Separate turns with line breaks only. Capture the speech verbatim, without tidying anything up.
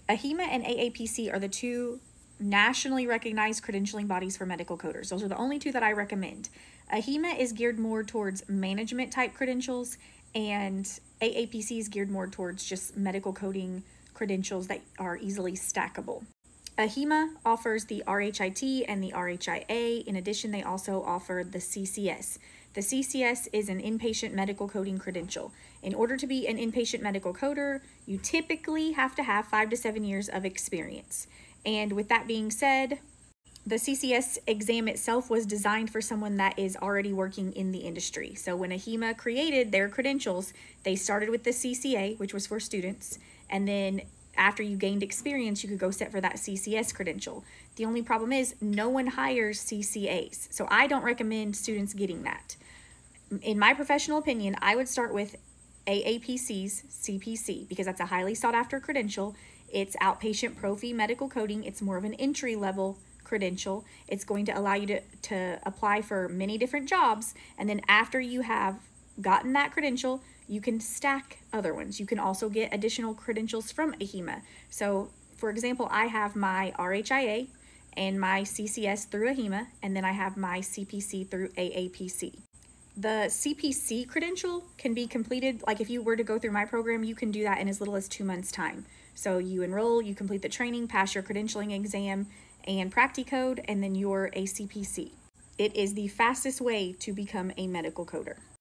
AHIMA and A A P C are the two nationally recognized credentialing bodies for medical coders. Those are the only two that I recommend. AHIMA is geared more towards management type credentials, and A A P C is geared more towards just medical coding credentials that are easily stackable. AHIMA offers the R H I T and the R H I A. In addition, they also offer the C C S. The C C S is an inpatient medical coding credential. In order to be an inpatient medical coder, you typically have to have five to seven years of experience. And with that being said, the C C S exam itself was designed for someone that is already working in the industry. So when AHIMA created their credentials, they started with the C C A, which was for students, and then after you gained experience, you could go set for that C C S credential. The only problem is no one hires C C As, so I don't recommend students getting that. In my professional opinion, I would start with A A P C's C P C because that's a highly sought after credential. It's outpatient pro-fee medical coding. It's more of an entry level credential. It's going to allow you to, to apply for many different jobs, and then after you have gotten that credential, you can stack other ones. You can also get additional credentials from AHIMA. So, for example, I have my R H I A and my C C S through AHIMA, and then I have my C P C through A A P C. The C P C credential can be completed, like if you were to go through my program, you can do that in as little as two months' time. So you enroll, you complete the training, pass your credentialing exam and PractiCode, and then you're a C P C. It is the fastest way to become a medical coder.